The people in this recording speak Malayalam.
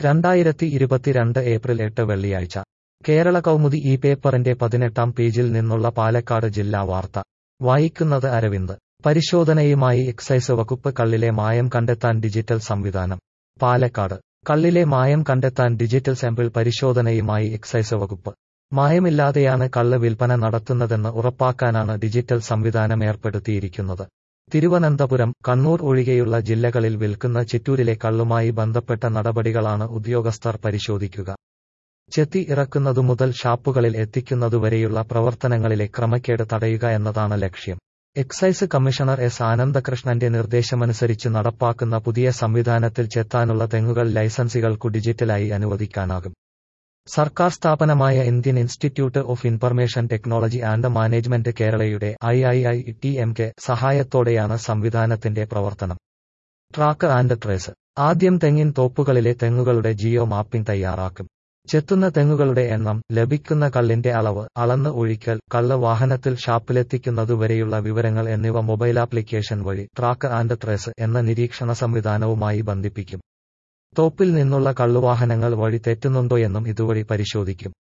2022 ഏപ്രിൽ 8 വെള്ളിയാഴ്ച കേരള കൗമുദി ഈ പേപ്പറിന്റെ 18-ാം പേജിൽ നിന്നുള്ള പാലക്കാട് ജില്ലാ വാർത്ത വായിക്കുന്നത് അരവിന്ദ്. പരിശോധനയുമായി എക്സൈസ് വകുപ്പ്. കള്ളിലെ മായം കണ്ടെത്താൻ ഡിജിറ്റൽ സംവിധാനം. പാലക്കാട്. കള്ളിലെ മായം കണ്ടെത്താൻ ഡിജിറ്റൽ സാമ്പിൾ പരിശോധനയുമായി എക്സൈസ് വകുപ്പ്. മായമില്ലാതെയാണ് കള്ള് വിൽപ്പന നടത്തുന്നതെന്ന് ഉറപ്പാക്കാനാണ് ഡിജിറ്റൽ സംവിധാനം ഏർപ്പെടുത്തിയിരിക്കുന്നത്. തിരുവനന്തപുരം, കണ്ണൂർ ഒഴികെയുള്ള ജില്ലകളിൽ വിൽക്കുന്ന ചിറ്റൂരിലെ കള്ളുമായി ബന്ധപ്പെട്ട നടപടികളാണ് ഉദ്യോഗസ്ഥർ പരിശോധിക്കുക. ചെത്തി ഇറക്കുന്നതു മുതൽ ഷാപ്പുകളിൽ എത്തിക്കുന്നതുവരെയുള്ള പ്രവർത്തനങ്ങളിലെ ക്രമക്കേട് തടയുക എന്നതാണ് ലക്ഷ്യം. എക്സൈസ് കമ്മീഷണർ എസ് ആനന്ദകൃഷ്ണന്റെ നിർദ്ദേശമനുസരിച്ച് നടപ്പാക്കുന്ന പുതിയ സംവിധാനത്തിൽ ചെത്താനുള്ള തെങ്ങുകൾ ലൈസൻസികൾക്കു ഡിജിറ്റലായി അനുവദിക്കാനാകും. സർക്കാർ സ്ഥാപനമായ Indian institute of information technology and management കേരളയുടെ IIITMK സഹായത്തോടെയാണ് സംവിധാനത്തിന്റെ പ്രവർത്തനം. Track and trace. ആദ്യം തെങ്ങിൻ തോപ്പുകളിലെ തെങ്ങുകളുടെ ജിയോ മാപ്പിംഗ് തയ്യാറാക്കും. ചെത്തുന്ന തെങ്ങുകളുടെ എണ്ണം, ലഭിക്കുന്ന കള്ളിന്റെ അളവ്, അളന്ന് ഒഴിക്കൽ, കള്ള് വാഹനത്തിൽ ഷാപ്പിലെത്തിക്കുന്നതുവരെയുള്ള വിവരങ്ങൾ എന്നിവ മൊബൈൽ ആപ്ലിക്കേഷൻ വഴി ട്രാക്ക് ആൻഡ് ട്രേസ് എന്ന നിരീക്ഷണ സംവിധാനവുമായി ബന്ധിപ്പിക്കും. തോപ്പിൽ നിന്നുള്ള കള്ളുവാഹനങ്ങൾ വഴി തെറ്റുന്നുണ്ടോയെന്നും ഇതുവഴി പരിശോധിക്കും.